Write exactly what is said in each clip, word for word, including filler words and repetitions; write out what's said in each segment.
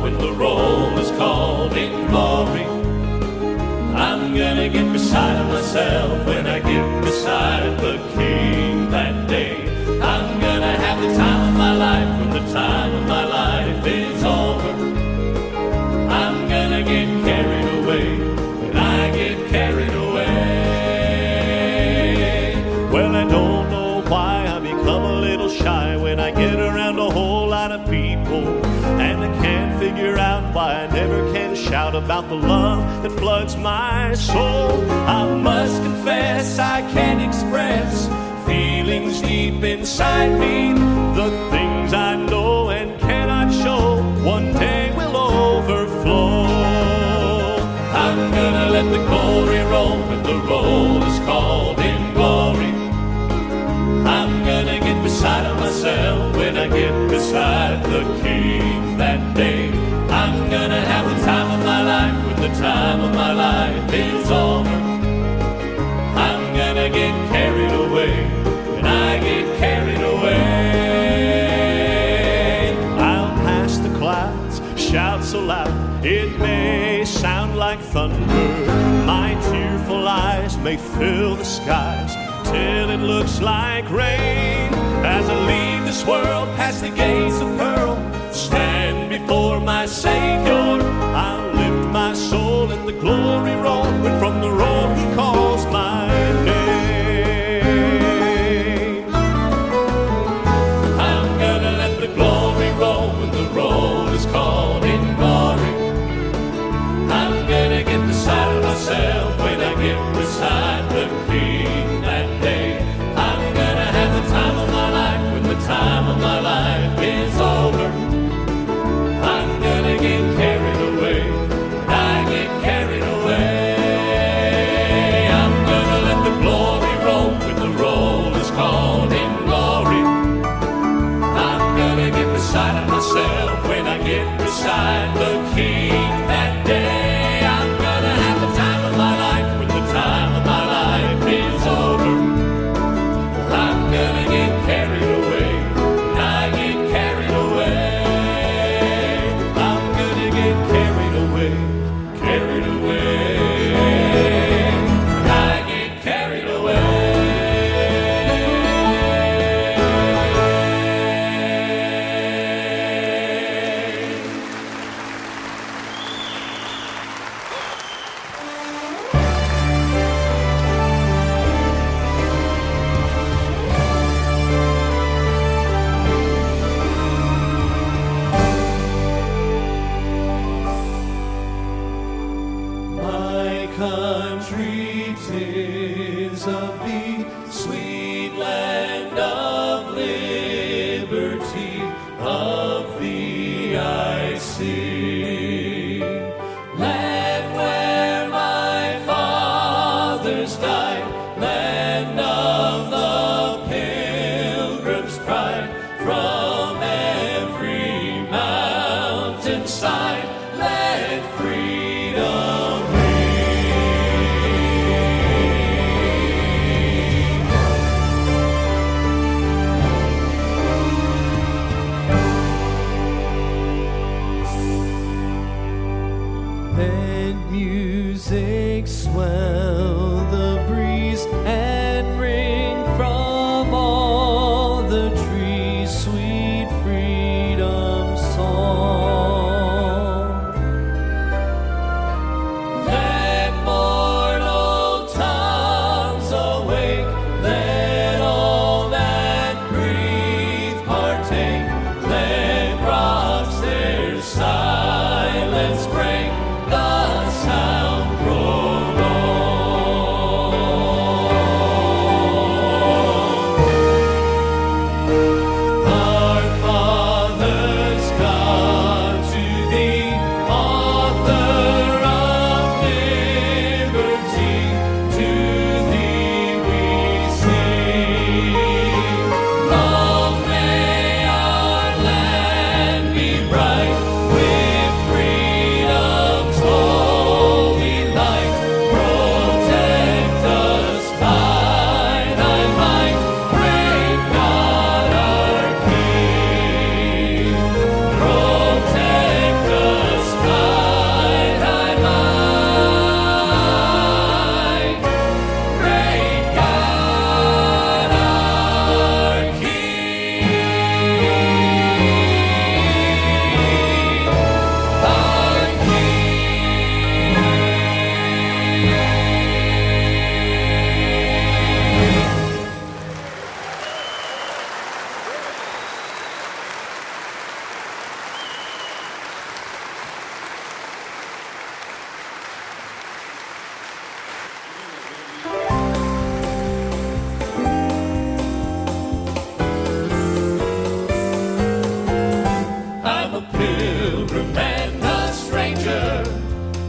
when the roll is called in glory. I'm gonna get beside myself when I get beside the King that day. I'm gonna have the time of my life when the time of my life is over. I'm gonna get carried away when I get carried away. Well, I don't know why I become a little shy when I get around a whole lot of people, and I can't figure out why I never can shout about the love that floods my soul. I must confess I can't express feelings deep inside me. The things I know and cannot show one day will overflow. I'm gonna let the glory roll when the roll is called in glory. I'm gonna get beside of myself when I get beside the King that day. I'm gonna have the time of my life when the time of my life is over. I'm gonna get carried away when I get carried away. I'll pass the clouds, shout so loud it may sound like thunder. My tearful eyes may fill the skies till it looks like rain. As I leave this world past the gates of pearl, stand before my Savior, I'll lift my soul in the glory roll when from the roll he calls my name. I'm gonna let the glory roll when the roll is called in glory. I'm gonna get beside of myself when I get beside the King that day. I'm gonna have the time of my life when the time of my life is over. I'm gonna get carried away when I get carried away. I'm gonna let the glory roll when the roll is called in glory. I'm gonna get beside of myself when I get beside the King that day. I'm gonna have the time of my life when the time of my life is over. I'm gonna get carried away when I get carried away. I'm gonna get carried away, carried away. When I get carried away. My country, 'tis of thee, sweet land of liberty, of thee I sing. Land where my fathers died, land of the pilgrim's pride, from every mountainside, let freedom Let music swell the breeze and ring from all the trees sweet freedom song. Let mortal tongues awake, let all that breathe partake, let rocks their silence break, the sound prolong.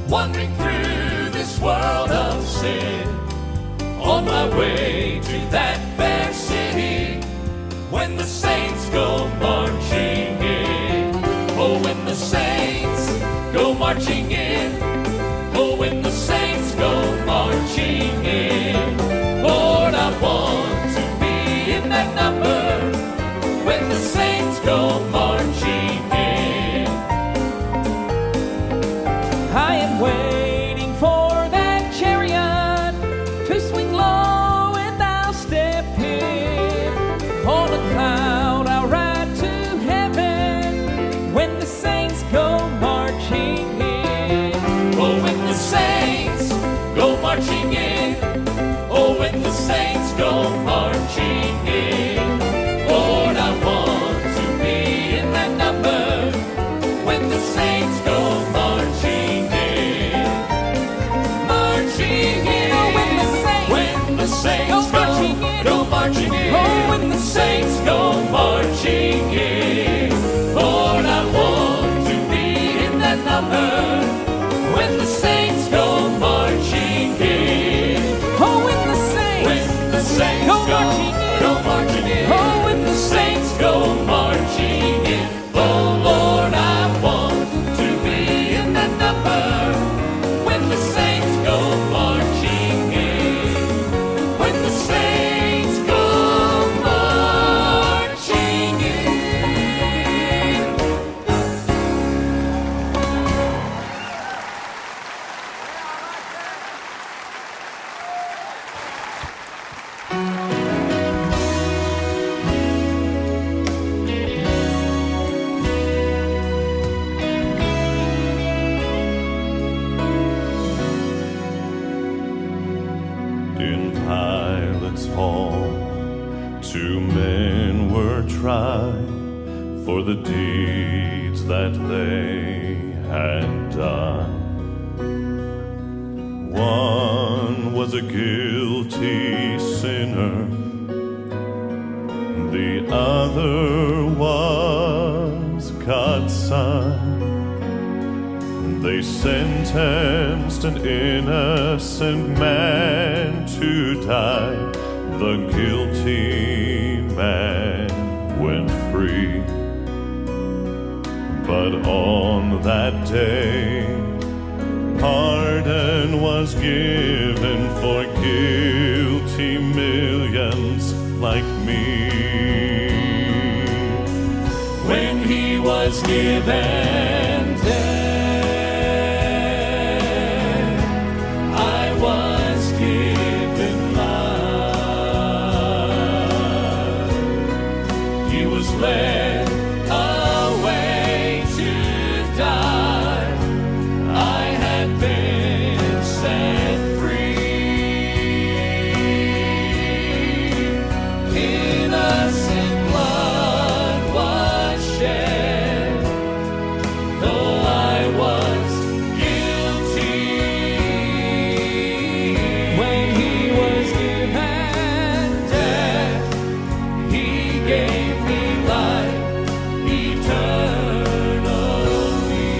wandering through this world of sin, on my way to that fair city, when the saints go marching in. Oh, when the saints go marching in. Oh, when the saints go marching in. Lord, I want to be in that number, when the saints go marching in. I am waiting for that chariot to swing low and I'll step in. On a cloud I'll ride to heaven, when the saints go marching in. Oh, when the saints go marching in. Oh, when the saints go marching in. Lord, I want to be in that number, when the saints go marching in. Marching in. Oh, when the saints, When the saints go marching in. go marching in. Oh, when the saints go marching in. Lord, I want to be in that number, when the saints go marching in. Oh, when the saints, When the saints go go, marching in. go marching in. Oh, when the saints go marching in. Oh, Lord, I want to be in that number, when the saints go marching in. When the saints go marching in. In Pilate's hall, two men were tried for the deeds that they had done. One was a guilty sinner, the other was God's Son. They sentenced an innocent man to die. The guilty man went free. But on that day, pardon was given for guilty millions like me. When he was given death, led away to die. I had been set free. Innocent blood was shed, though I was guilty. When he was given death, he gave me life eternally.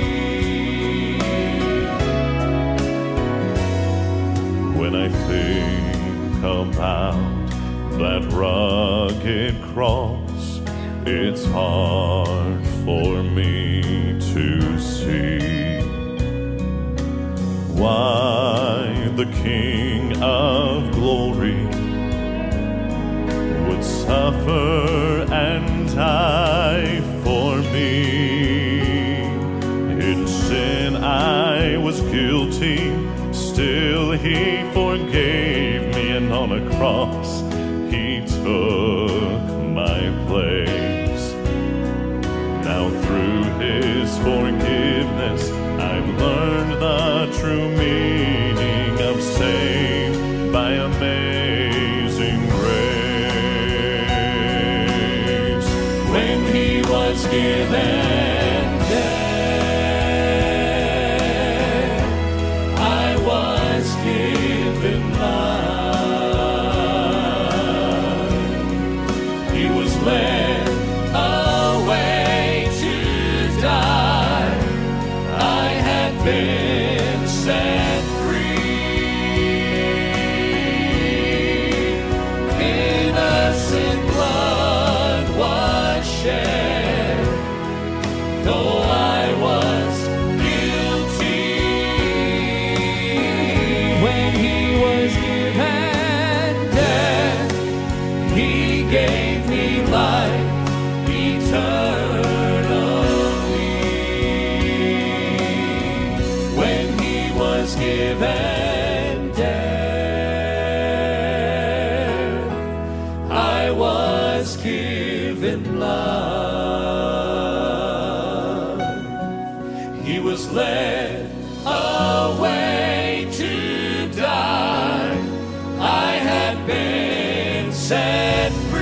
When I think about that rugged cross, it's hard for me to see why the King of Glory would suffer and die for me. In sin I was guilty, still he forgave me, and on a cross he took my place. Now through his forgiveness I've learned the true meaning of saved by amazing grace. When he was given death, I was given life. He was led away to die. I had been he was led away to die. I had been set free.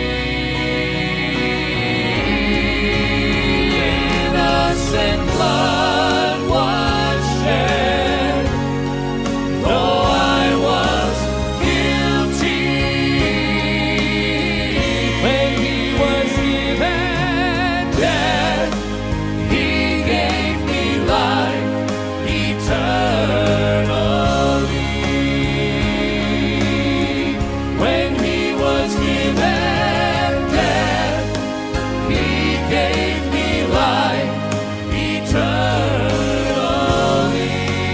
Innocent blood was shed, though I was guilty. When he was given Death, he gave me life eternally. When he was given death, he gave me life eternally.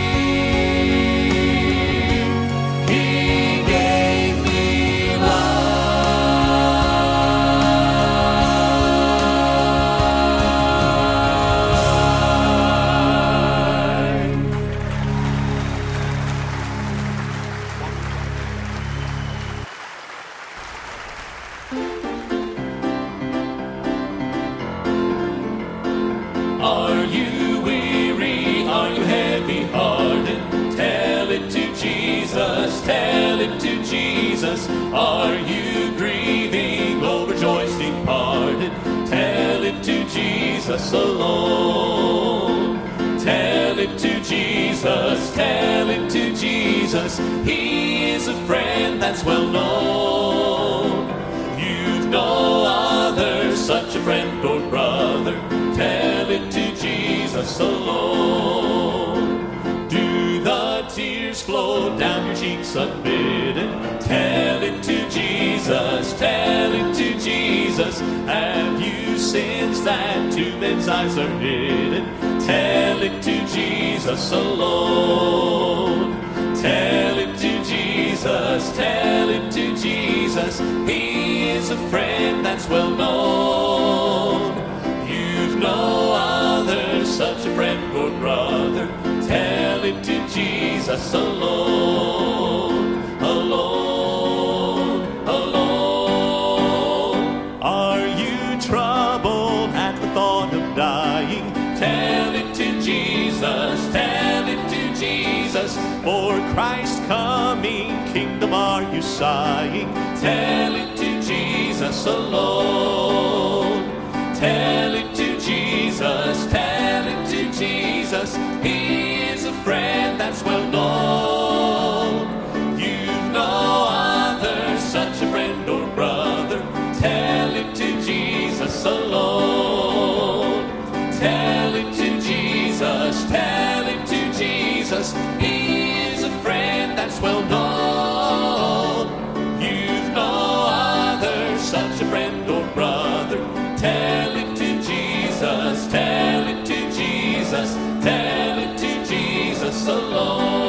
He gave me Are you weary? Are you heavy-hearted? Tell it to Jesus, tell it to Jesus. Are you grieving over joys departed? Tell it to Jesus alone. Tell it to Jesus, tell it to Jesus. He is a friend that's well known. You've no other, such a friend or brother. Tell it to Jesus alone. Do the tears flow down your cheeks unbidden? Tell it to Jesus, tell it to Jesus. Have you sins that to men's eyes are hidden? Tell it to Jesus alone. Tell it to Jesus, tell it to Jesus. He is a friend that's well known. You've no other, such a friend or brother. Tell it to Jesus alone, alone, alone. Are you troubled at the thought of dying? Tell it to Jesus, tell it to Jesus. For Christ coming, kingdom are you sighing? Tell it to Jesus alone. Tell it to Jesus, tell it to Jesus. He is a friend that's well known. You've no other, such a friend or brother. Tell it to Jesus alone. Tell it to Jesus, tell it to Jesus. He is a friend that's well known. You've no other, such a friend or brother. Tell it to Jesus, tell it to Jesus, tell it to Jesus alone.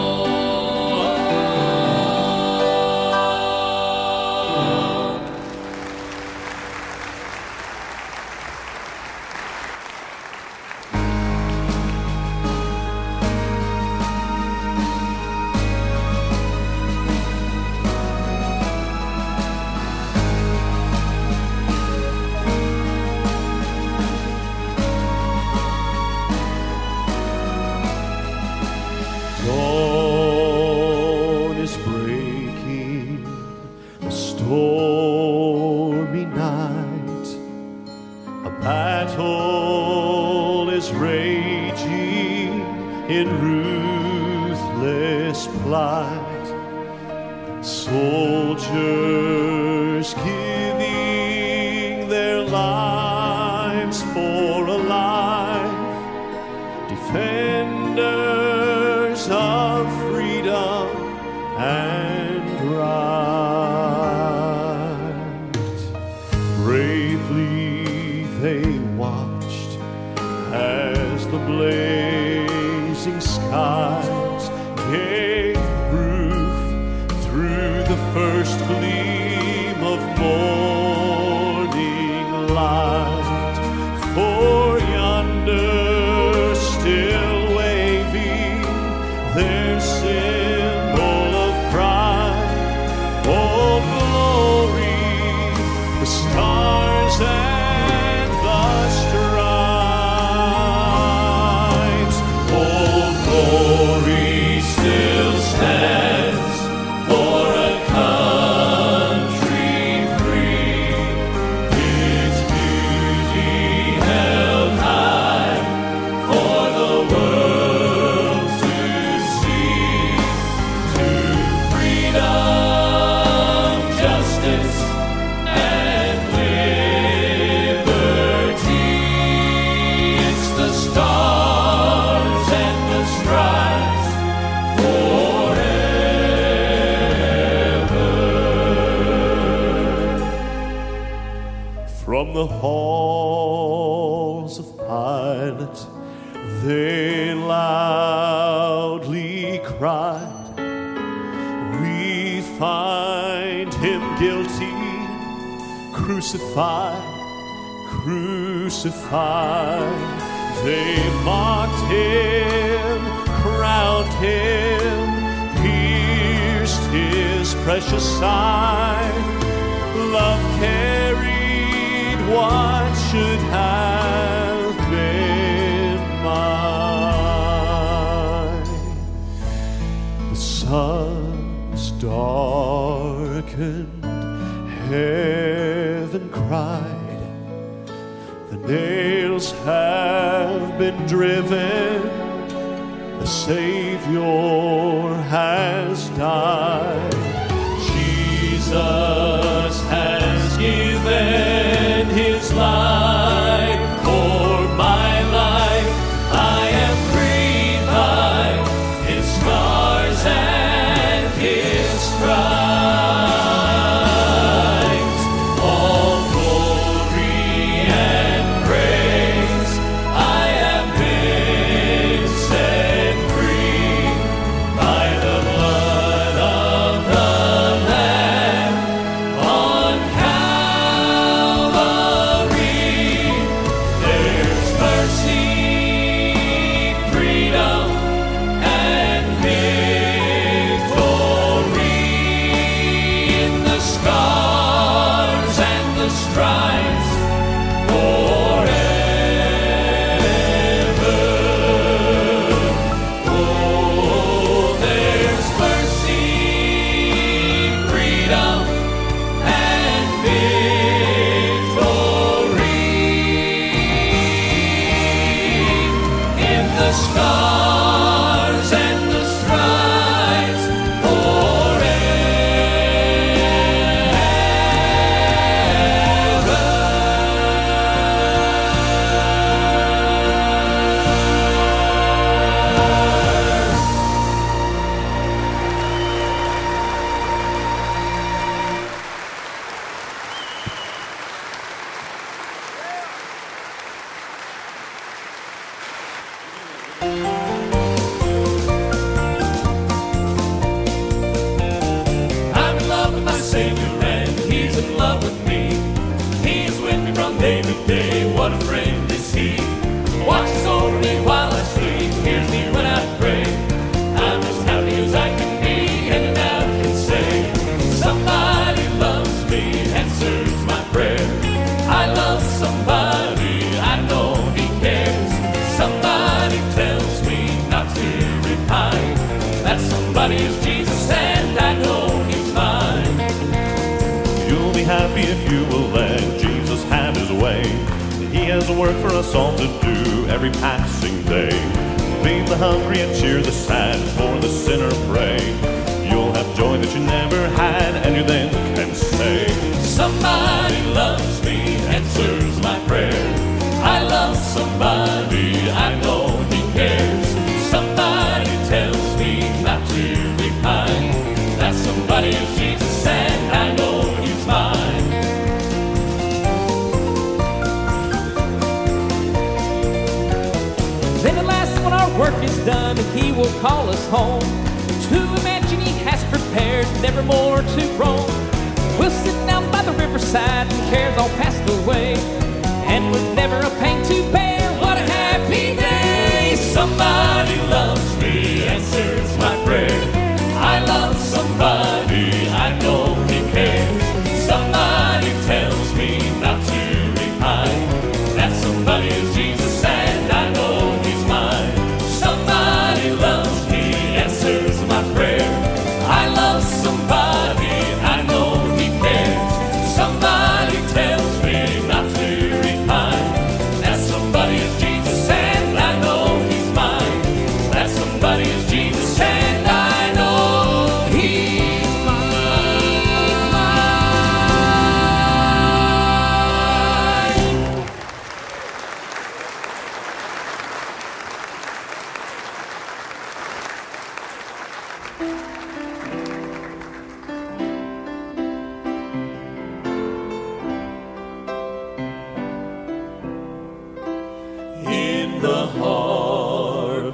Dawn is breaking, a stormy night. A battle is raging in ruthless plight. Soldiers giving their lives for a life. Defenders of freedom and right. Bravely they watched as the blazing skies gave proof through the first gleam of morning light. For yonder still waving their symbol of pride. Oh glory, the stars and the stripes. the halls of Pilate, they loudly cried, "We find him guilty, crucify, crucify." They mocked him, crowned him, pierced his precious side. Love carried what should have been mine. The sun's darkened, heaven cried, the nails have been driven, the Savior has died. Jesus has given his life for my life. I am freed by his scars and his stripes. All glory and praise, I have been set free by the blood of the Lamb on Calvary. There's mercy, freedom, and victory in the scars and the stripes forever. Oh, there's mercy, freedom, and victory in the scars and the stripes I'm in love with my Savior and he's in love with me. He is with me from day to day. What a friend is he. Watches over me while I sleep. Hears me when I pray. I'm as happy as I can be, and now can say, somebody loves me, answers my prayer. I love somebody, I know he cares. Somebody tells me not to repine. That somebody is Jesus, and I know he's mine. You'll be happy if you will let Jesus have his way. He has a work for us all to do every passing day. Feed the hungry and cheer the sad, for the sinner pray. You'll have joy that you never had, and you then can say, Somebody loves me, answers my prayer. I love somebody, I know he cares. Somebody tells me not to repine. That somebody is Jesus, and I know he's mine. Then at last when our work is done, he will call us home to a mansion he has prepared, never more to roam. We'll sit down by the riverside and cares all passed away, and with never a pain to bear. What a happy day! Somebody loves me, answers my prayer. I love somebody, I know he cares. Somebody tells me not to repine. That somebody is Jesus, and I know he's mine. Somebody loves me, answers my prayer. I love somebody, I know he cares. Somebody tells me not to repine. That somebody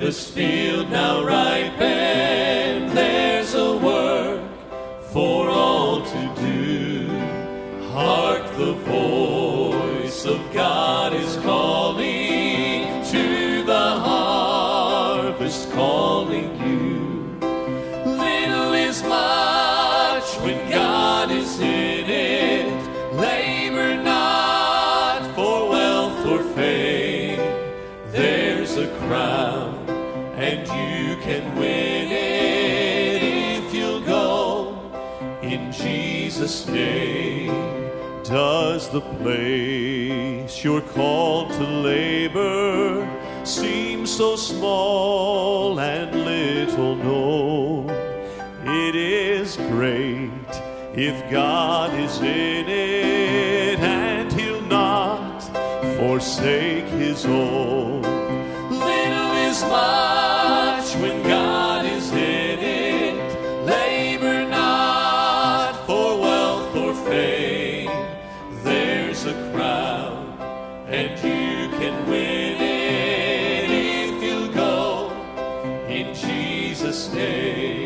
harvest field now ripened, there's a work for all to do. Hark, the voice of God is calling to the harvest, calling you. Little is much when God is in it. Labor not for wealth or fame. There's a crown and you can win it if you'll go in Jesus' name. Does the place you're called to labor seem so small and little known? It is great if God is in it, and He'll not forsake His own. Little is much when God is in it. Labor not for wealth or fame. There's a crown and you can win it if you'll go in Jesus' name.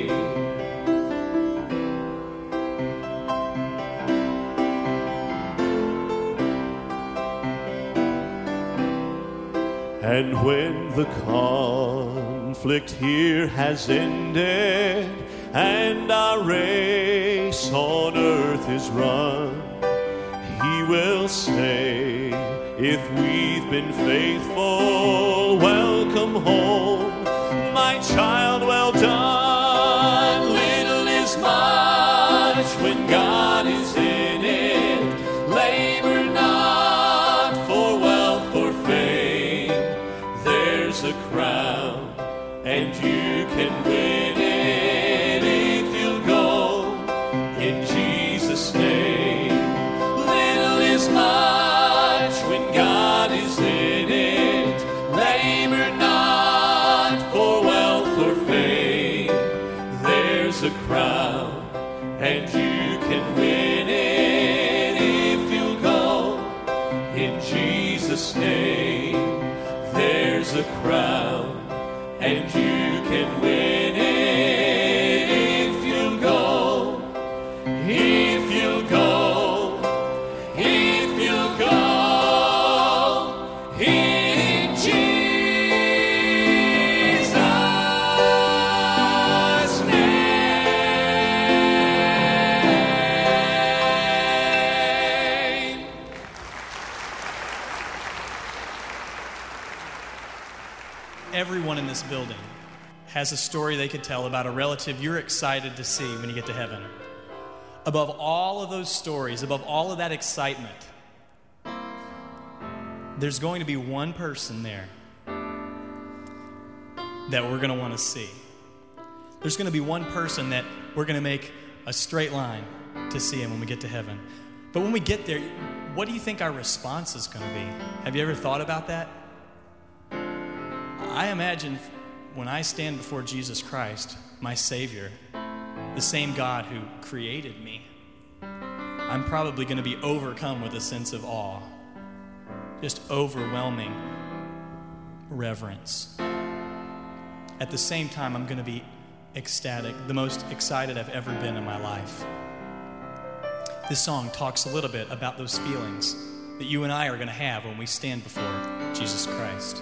And when the conflict here has ended and our race on earth is run, He will say, if we've been faithful, welcome home, my child, well done. Little is much when God is in it. Labor not for wealth or fame. There's a crown and you can win it if you'll go in Jesus' name. Little is much when God is in it. Labor not for wealth or fame. There's a crown and you can win it if you'll go in Jesus' name. There's a crown and you can win it if you'll go, if you'll go, if you'll go in Jesus' name. Everyone in this building has a story they could tell about a relative you're excited to see when you get to heaven. Above all of those stories, above all of that excitement, there's going to be one person there that we're going to want to see. There's going to be one person that we're going to make a straight line to see him when we get to heaven. But when we get there, what do you think our response is going to be? Have you ever thought about that? I imagine when I stand before Jesus Christ, my Savior, the same God who created me, I'm probably going to be overcome with a sense of awe, just overwhelming reverence. At the same time, I'm going to be ecstatic, the most excited I've ever been in my life. This song talks a little bit about those feelings that you and I are going to have when we stand before Jesus Christ.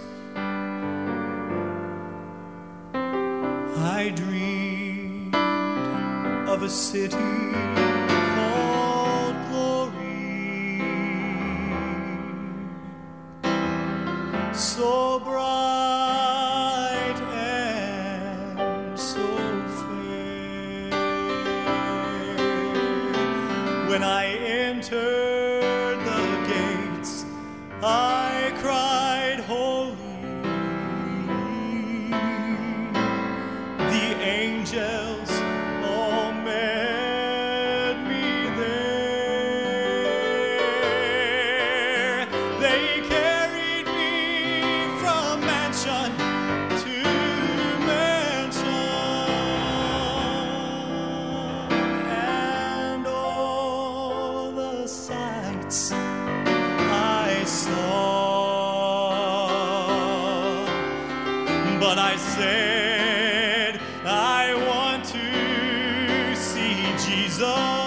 I dreamed of a city called glory, so bright and so fair. When I entered the gates, I cried, holy. The angels all met but I said, I want to see Jesus.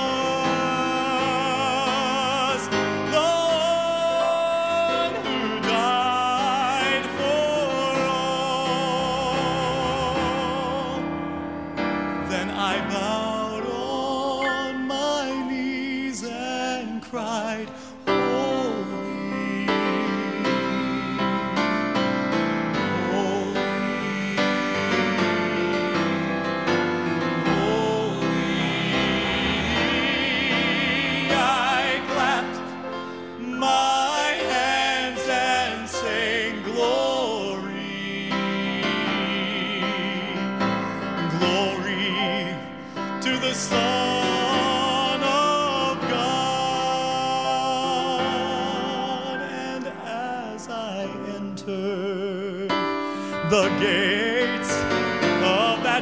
The gates of that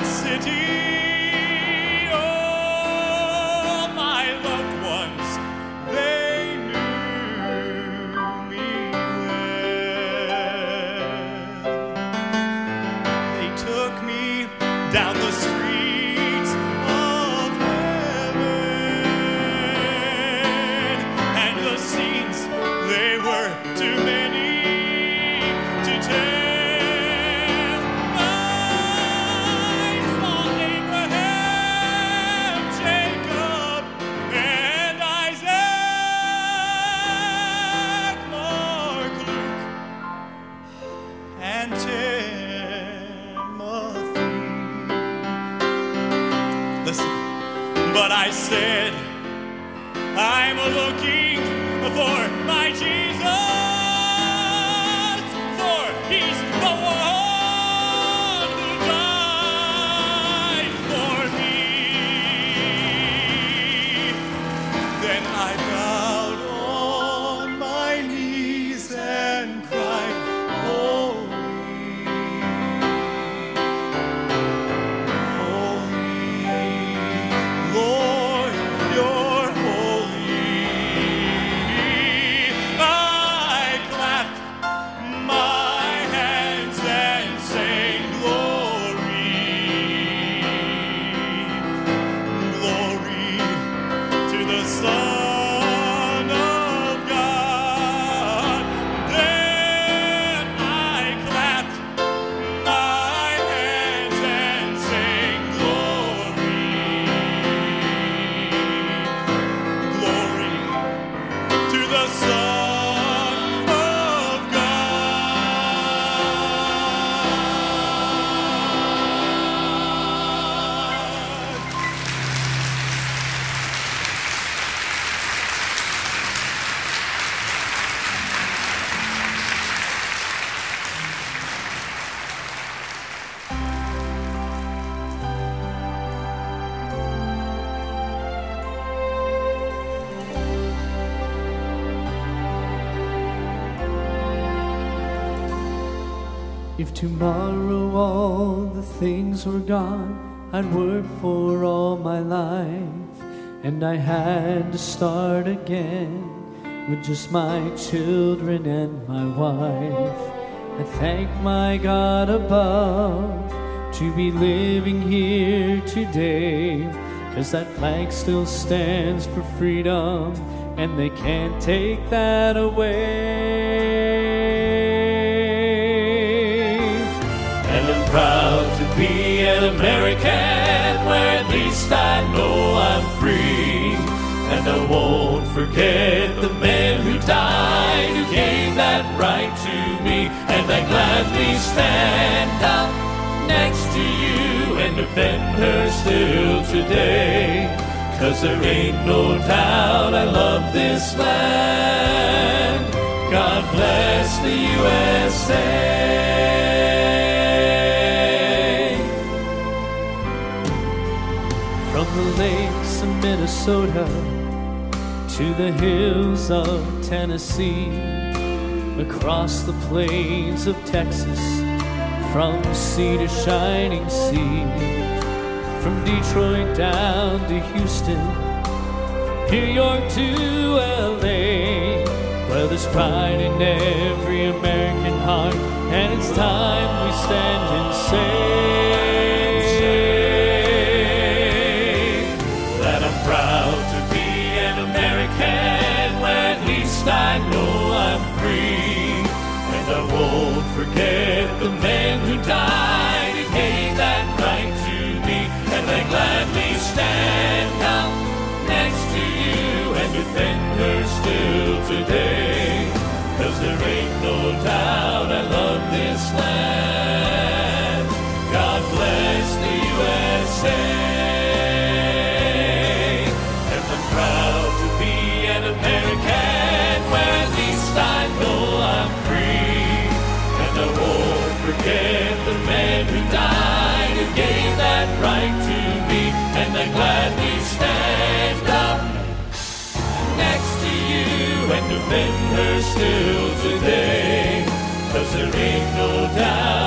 city, oh, my loved ones, they knew me well. They took me down the streets of heaven, and the scenes, they were too many to tell. But I said, I'm looking for my Jesus, for he's the one who died for me. Then I bowed on my knees and cried, If tomorrow all the things were gone I'd work for all my life, and I had to start again with just my children and my wife. I thank my God above to be living here today, 'cause that flag still stands for freedom, and they can't take that away. And I'm proud to be an American, where at least I know I'm free. And I won't forget the men who died, who gave that right to me. And I gladly stand up next to you and defend her still today. 'Cause there ain't no doubt I love this land. God bless the U S A. From the lakes of Minnesota to the hills of Tennessee, across the plains of Texas, from sea to shining sea, from Detroit down to Houston, from New York to L A. Well, there's pride in every American heart, and it's time we stand and the man who died and gave that right to me. And I gladly stand up next to you and defend her still today. 'Cause there ain't no doubt I love this land. God bless the U S A. And I'm proud to be an American, where at least I know I'm free. And I won't forget the man who died and gave that right to me. And I gladly stand up next to you and defend her still today. 'Cause there ain't no doubt